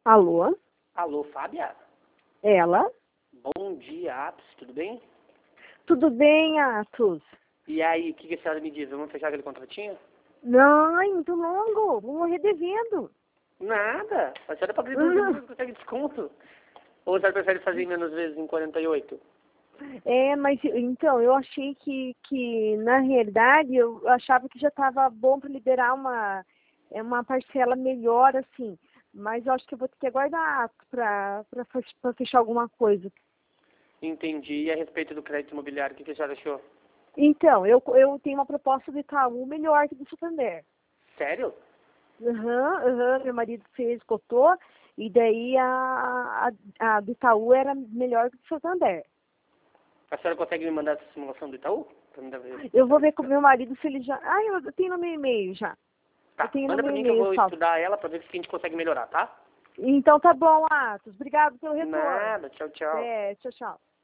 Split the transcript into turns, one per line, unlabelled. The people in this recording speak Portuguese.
Alô?
Alô, Fábia?
Ela?
Bom dia, Atos, tudo bem?
Tudo bem, Atos?
E aí, o que a senhora me diz? Vamos fechar aquele contratinho?
Não, é muito longo. Vou morrer devendo.
Nada. A senhora pode fazer 12 vezes, consegue desconto. Ou a senhora prefere fazer em menos vezes em 48?
Mas então, eu achei que na realidade, eu achava que já estava bom para liberar uma parcela melhor, assim. Mas eu acho que eu vou ter que aguardar para fechar alguma coisa.
Entendi. E a respeito do crédito imobiliário, o que a senhora achou?
Então, eu tenho uma proposta do Itaú melhor que do Santander.
Sério?
Meu marido fez, cotou, e daí a do Itaú era melhor que do Santander.
A senhora consegue me mandar essa simulação do Itaú? Pra me dar-
Eu vou ver com o meu marido se ele já... eu tenho no meu e-mail já. Eu
Tá,
tenho no
manda
meu
pra mim que eu
e-mail,
vou
salvo.
estudar ela pra ver se a gente consegue melhorar, tá?
Então tá bom, Atos. Obrigado pelo retorno.
Nada, tchau, tchau.
Tchau, tchau.